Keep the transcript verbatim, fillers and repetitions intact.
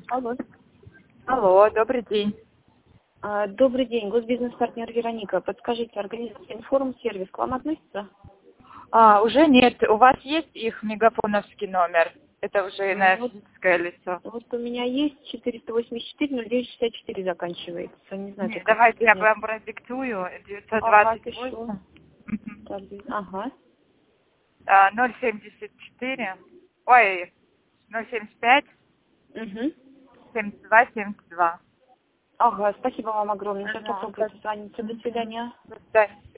Алло. Алло, добрый день. А, Добрый день, госбизнес-партнер Вероника. Подскажите, организация информ-сервис к вам относится? А, уже нет. У вас есть их мегафоновский номер? Это уже М, на Вот, физическое лицо. вот у меня есть четыреста восемьдесят четыре ноль девять шестьдесят четыре заканчивается. Не знаю, Не, только как давайте я поднять. вам продиктую. девятьсот Ага, двадцать пишу. восемь. Мгм. Так, Ага. А, ноль семьдесят четыре. Ой, ноль семьдесят пять Угу. семьдесят два семьдесят два. Ага, спасибо вам огромное. Сейчас Ага, попробую так. созвониться. До Мгм. свидания. До свидания.